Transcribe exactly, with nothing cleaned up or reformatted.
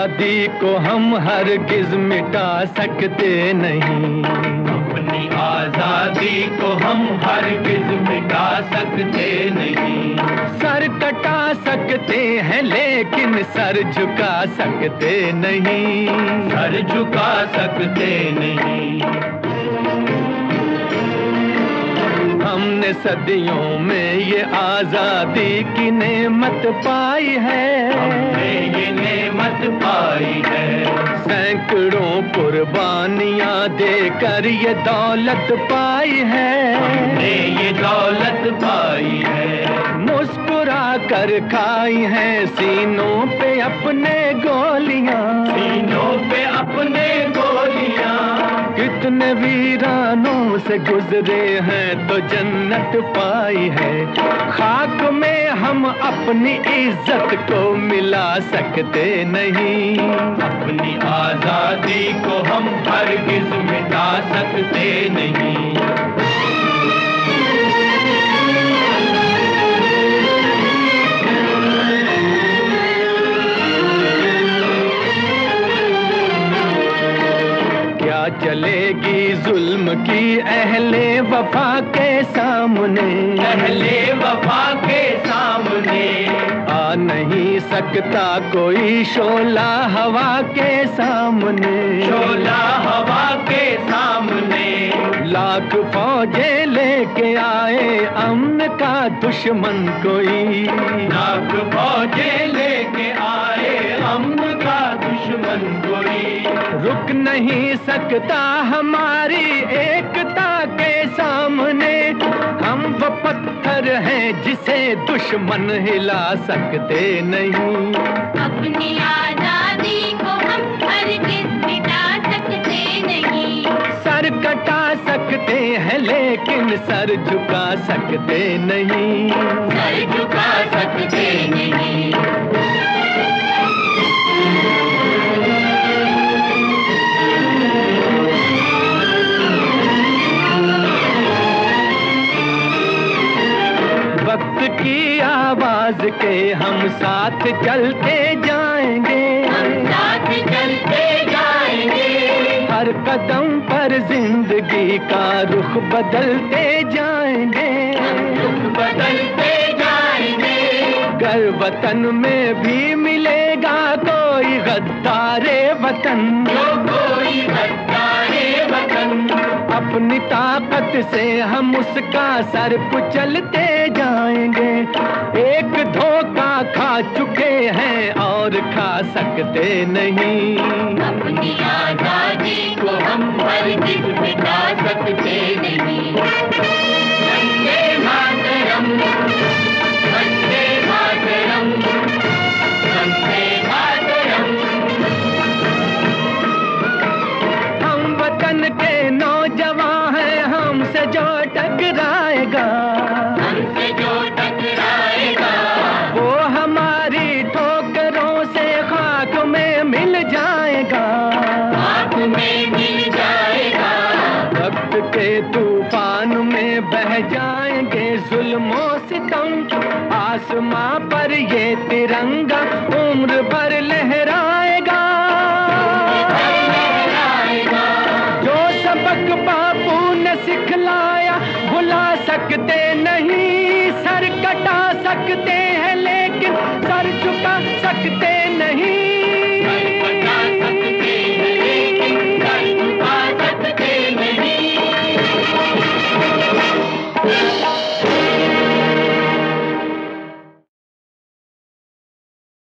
आजादी को हम हरगिज मिटा सकते नहीं, अपनी आजादी को हम हरगिज मिटा सकते नहीं। सर कटा सकते हैं लेकिन सर झुका सकते नहीं, सर झुका सकते नहीं। हमने सदियों में ये आजादी की नेमत पाई है, हमने ये नेमत पाई है। सैकड़ों कुर्बानियां देकर ये दौलत पाई है, हमने ये दौलत पाई है। मुस्कुरा कर खाई है सीनों पे अपने गोलियां, सीनों पे अपने गोलियां। कितने वीरानों से गुजरे हैं तो जन्नत पाई है। खाक में हम अपनी इज्जत को मिला सकते नहीं, अपनी आजादी को हम हरगिज मिटा सकते नहीं। चलेगी जुल्म की अहले वफा के सामने, अहले वफा के सामने। आ नहीं सकता कोई शोला हवा के सामने, शोला हवा के सामने। लाख फौजें लेके आए अमन का दुश्मन कोई, लाख फौजें लेके आए अमन का दुश्मन कोई। रुक नहीं सकता हमारी एकता के सामने, हम वो पत्थर हैं जिसे दुश्मन हिला सकते नहीं। अपनी आजादी को हम हरगिज मिटा सकते नहीं, सर कटा सकते हैं लेकिन सर झुका सकते नहीं, सर झुका सकते नहीं। वक्त की आवाज के हम साथ चलते जाएंगे, हम साथ चलते जाएंगे। हर कदम पर जिंदगी का रुख बदलते जाएंगे, रुख बदलते जाएंगे। गर वतन में भी मिलेगा कोई गद्दारे वतन, जो कोई गद्दारे वतन। अपनी ताकत से हम उसका सर कुचलते जाएंगे। एक धोखा खा चुके हैं और खा सकते नहीं, अपनी आजादी को हम हरगिज मिटा सकते नहीं। वंदे मातरम, वंदे मातरम, वंदे मातरम। हम वतन के नौजवान हैं, हमसे जो टकराएगा, हमसे जो टकराएगा, वो हमारी ठोकरों से खाक में मिल जाएगा, खाक में मिल जाएगा। वक्त के तूफान में बह जाएंगे जुल्मों सितम, आसमां पर ये तिरंगा उम्र भर लहराएगा। जो सबक बापू ने सिखलाया भुला सकते नहीं, सर कटा सकते